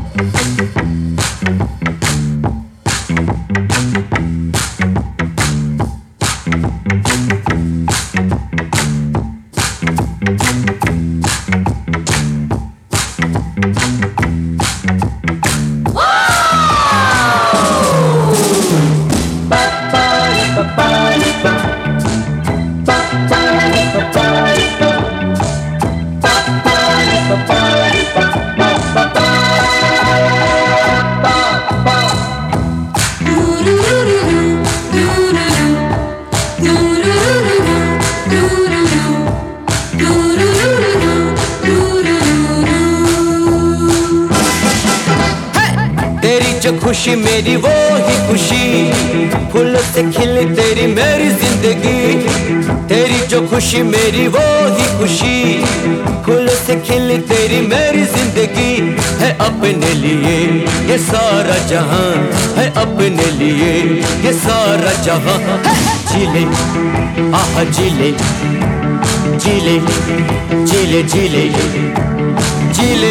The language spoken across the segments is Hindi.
खुशी मेरी वो ही खुशी, फूलों से खिली तेरी मेरी जिंदगी। तेरी जो खुशी मेरी वो ही खुशी, फूलों से खिली तेरी मेरी जिंदगी। है अपने लिए ये सारा जहां, है अपने लिए ये सारा जहां। जीले आहा जीले, जीले जीले जीले जीले।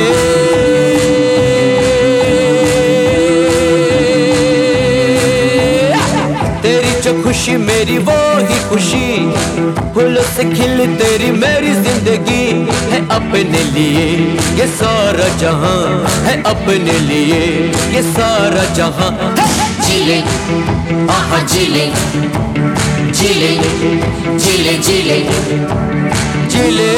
खुशी मेरी वो ही खुशी, फूलों से खिली तेरी मेरी जिंदगी। है अपने लिए ये सारा जहां, है अपने लिए ये सारा जहां। जीले आहा जीले, जीले जीले जीले जीले।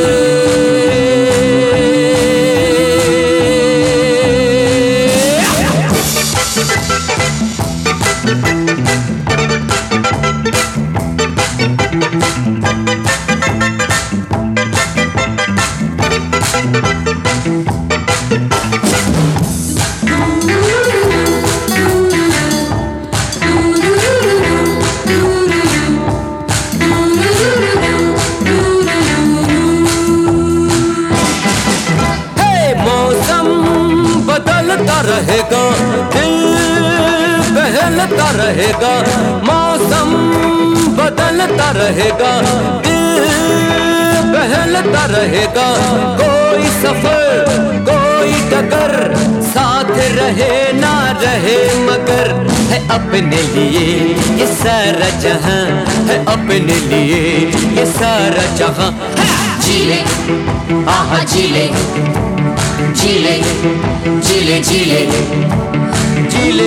बदलता रहेगा, दिल बहलता रहेगा। मौसम बदलता रहेगा, दिल बहलता रहेगा। कोई सफर कोई डगर, साथ रहे ना रहे मगर। है अपने लिए ये सारा जहां, है अपने लिए ये सारा जहां। जीले आहा जीले, जीले जीले जीले जीले।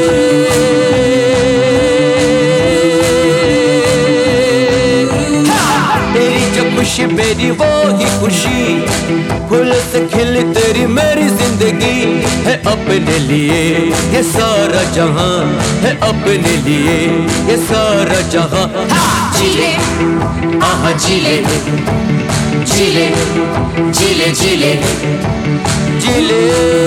तेरी जो खुशी मेरी वो ही खुशी, फूल से खिली तेरी मेरी जिंदगी। है अपने लिए ये सारा जहां, है अपने लिए ये सारा जहां। जीले आहा जीले, जीले जीले जीले जीले।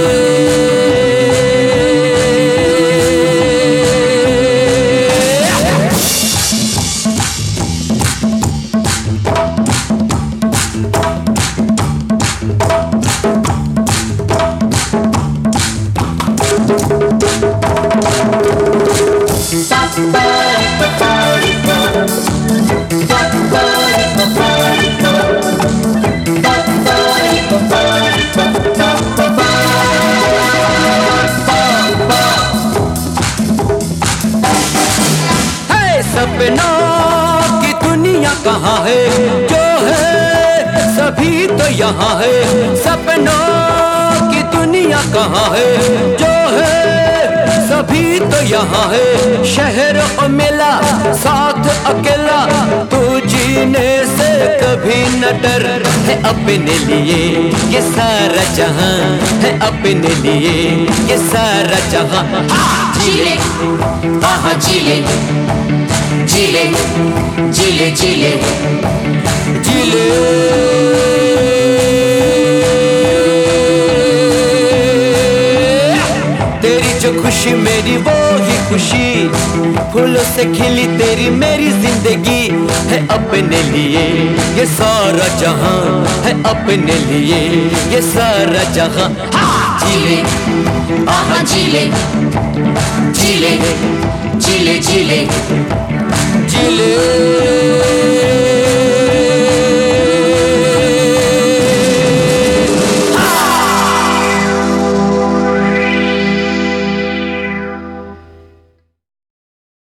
सपनों की दुनिया कहाँ है, जो है सभी तो यहाँ है। सपनों की दुनिया कहाँ है, जो है सभी तो यहाँ है। शहर और मेला साथ अकेला, तू जीने से कभी न डर। है अपने लिए ये सारा जहां, है अपने लिए ये सारा जहां। जीले आहा जीले, जीले जीले जीले जीले। तेरी जो खुशी मेरी वो ही खुशी, फूलों से खिली तेरी मेरी जिंदगी। है अपने लिए ये सारा जहां, है अपने लिए ये सारा जहां। जीले आहा जीले, जीले जीले जीले जीले।